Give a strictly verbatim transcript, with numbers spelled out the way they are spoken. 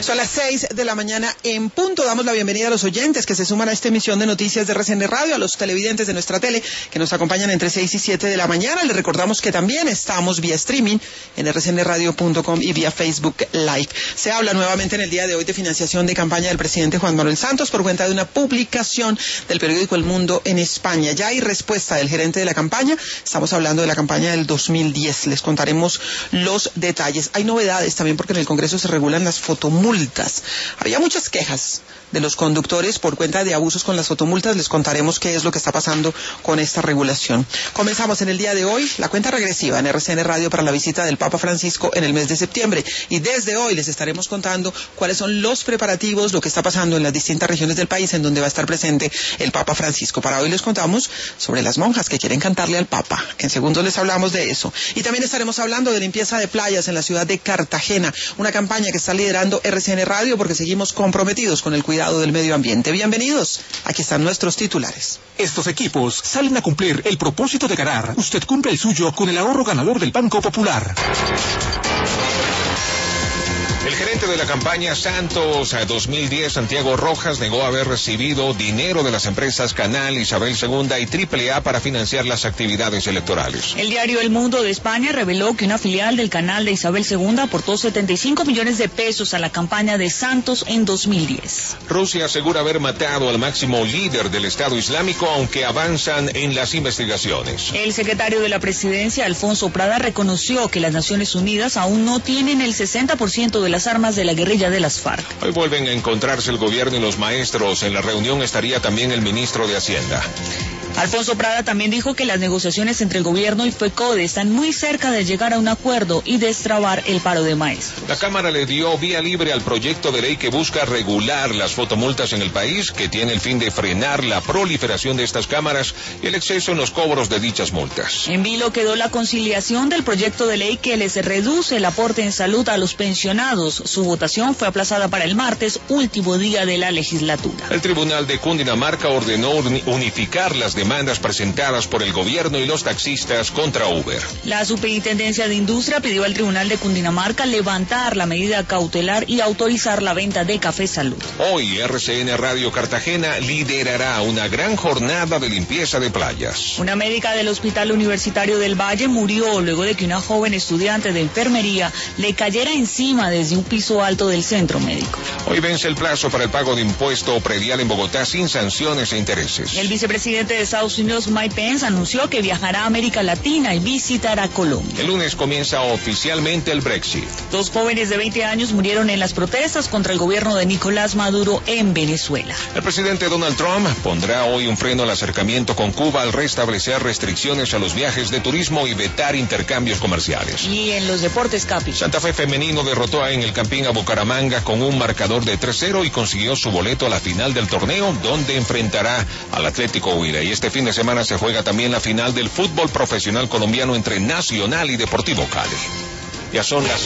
Son las seis de la mañana en punto. Damos la bienvenida a los oyentes que se suman a esta emisión de noticias de R C N Radio, a los televidentes de nuestra tele que nos acompañan entre seis y siete de la mañana. Les recordamos que también estamos vía streaming en r c n radio punto com y vía Facebook Live. Se habla nuevamente en el día de hoy de financiación de campaña del presidente Juan Manuel Santos por cuenta de una publicación del periódico El Mundo en España. Ya hay respuesta del gerente de la campaña. Estamos hablando de la campaña del dos mil diez. Les contaremos los detalles. Hay novedades también porque en el Congreso se regulan las fotomultas. Había muchas quejas de los conductores por cuenta de abusos con las fotomultas. Les contaremos qué es lo que está pasando con esta regulación. Comenzamos en el día de hoy la cuenta regresiva en R C N Radio para la visita del Papa Francisco en el mes de septiembre. Y desde hoy les estaremos contando cuáles son los preparativos, lo que está pasando en las distintas regiones del país en donde va a estar presente el Papa Francisco. Para hoy les contamos sobre las monjas que quieren cantarle al Papa. En segundos les hablamos de eso. Y también estaremos hablando de limpieza de playas en la ciudad de Cartagena, una campaña que está liderando R C N Radio porque seguimos comprometidos con el cuidado del medio ambiente. Bienvenidos, aquí están nuestros titulares. Estos equipos salen a cumplir el propósito de ganar. Usted cumple el suyo con el ahorro ganador del Banco Popular. El gerente de la campaña Santos dos mil diez, Santiago Rojas, negó haber recibido dinero de las empresas Canal, Isabel segunda y Triple A para financiar las actividades electorales. El diario El Mundo de España reveló que una filial del canal de Isabel segunda aportó setenta y cinco millones de pesos a la campaña de Santos en dos mil diez. Rusia asegura haber matado al máximo líder del Estado Islámico, aunque avanzan en las investigaciones. El secretario de la Presidencia, Alfonso Prada, reconoció que las Naciones Unidas aún no tienen el sesenta por ciento de las armas de la guerrilla de las FARC. Hoy vuelven a encontrarse el gobierno y los maestros. En la reunión estaría también el ministro de Hacienda. Alfonso Prada también dijo que las negociaciones entre el gobierno y FECODE están muy cerca de llegar a un acuerdo y destrabar el paro de maestros. La Cámara le dio vía libre al proyecto de ley que busca regular las fotomultas en el país, que tiene el fin de frenar la proliferación de estas cámaras y el exceso en los cobros de dichas multas. En vilo quedó la conciliación del proyecto de ley que les reduce el aporte en salud a los pensionados. Su votación fue aplazada para el martes, último día de la legislatura. El Tribunal de Cundinamarca ordenó unificar las demandas presentadas por el gobierno y los taxistas contra Uber. La Superintendencia de Industria pidió al Tribunal de Cundinamarca levantar la medida cautelar y autorizar la venta de Café Salud. Hoy R C N Radio Cartagena liderará una gran jornada de limpieza de playas. Una médica del Hospital Universitario del Valle murió luego de que una joven estudiante de enfermería le cayera encima desde un piso alto del centro médico. Hoy vence el plazo para el pago de impuesto predial en Bogotá sin sanciones e intereses. El vicepresidente de Estados Unidos, Mike Pence, anunció que viajará a América Latina y visitará Colombia. El lunes comienza oficialmente el Brexit. Dos jóvenes de veinte años murieron en las protestas contra el gobierno de Nicolás Maduro en Venezuela. El presidente Donald Trump pondrá hoy un freno al acercamiento con Cuba al restablecer restricciones a los viajes de turismo y vetar intercambios comerciales. Y en los deportes, Capi. Santa Fe femenino derrotó en el Campín a Bucaramanga con un marcador de tres cero y consiguió su boleto a la final del torneo, donde enfrentará al Atlético Huila. Y este fin de semana se juega también la final del fútbol profesional colombiano entre Nacional y Deportivo Cali. Ya son las